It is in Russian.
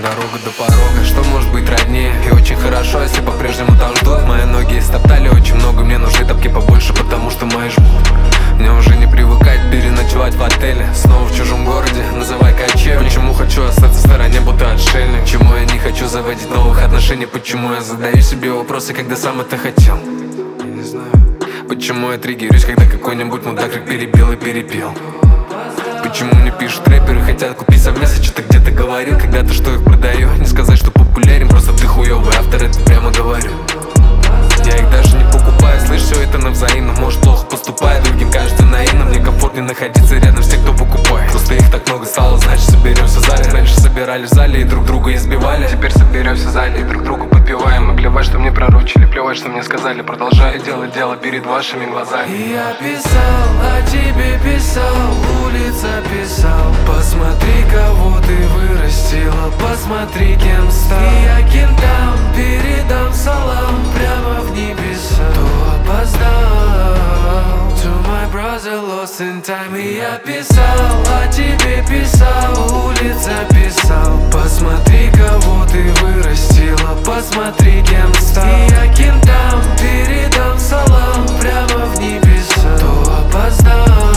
дорога до порога. Что может быть роднее? И очень хорошо, если по-прежнему там ждут. Мои ноги истоптали очень много, мне нужны тапки побольше, потому что мои жмут. Мне уже не привыкать переночевать в отеле, снова в чужом городе, называй кочевник. Почему хочу остаться в стороне, будто отшельник? Почему я не хочу заводить новых отношений? Почему я задаю себе вопросы, когда сам это хотел? Я не знаю. Почему я триггерюсь, когда какой-нибудь мудак как перебил и перепел? Почему мне пишут рэперы, хотят купить совместно? Что-то где-то говорил когда-то, что их продаю. Не сказать, что популярен, просто ты хуёвый автор, это прямо говорю. Я их даже не покупаю, слышь, все это на взаимном. Может, плохо поступаю, другим кажется наивным. Мне комфортнее находиться рядом с тем, кто покупает. Просто их так много стало, значит соберемся в зале. Раньше собирались в зале и друг друга избивали. Теперь соберемся в зале и друг другу подпеваем. И плевать, что мне пророчили, плевать, что мне сказали. Продолжаю делать дело перед вашими глазами. И я писал, о тебе писал, улица писал. Посмотри, кого ты вырастила, посмотри, кем стал. И я кентам передам салам прямо в небеса. Кто опоздал? To my brother lost in time. И я писал, о тебе писал, улица писал. Посмотри, кого ты вырастила, посмотри, кем стал. И я кентам передам салам прямо в небеса. Кто опоздал?